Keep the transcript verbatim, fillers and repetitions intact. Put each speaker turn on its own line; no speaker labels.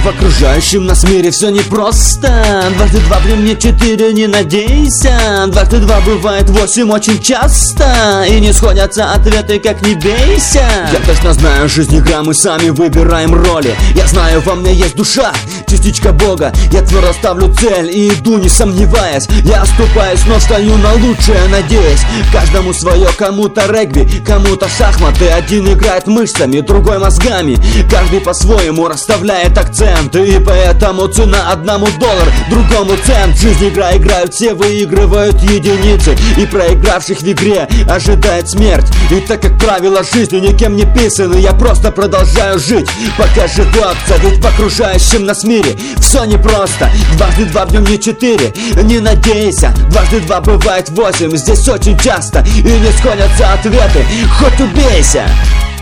В окружающем нас мире все непросто. Дважды два при мне четыре, не надейся. Дважды два бывает восемь очень часто, и не сходятся ответы, как не бейся. Я точно знаю, жизнь игра, мы сами выбираем роли. Я знаю, во мне есть душа, частичка Бога. Я твердо ставлю цель и иду, не сомневаясь. Я оступаюсь, но встаю на лучшее, надеясь. Каждому свое, кому-то регби, кому-то шахматы. Один играет мышцами, другой мозгами. Каждый по-своему расставляет акценты, и поэтому цена одному доллар, другому цент. В жизни игра играют все, выигрывают единицы, и проигравших в игре ожидает смерть. И так как правила жизни никем не писаны, я просто продолжаю жить, пока живется. Ведь в окружающем нас мире все непросто. Дважды два в нем не четыре, не надейся. Дважды два бывает восемь, здесь очень часто, и не сходятся ответы, хоть убейся.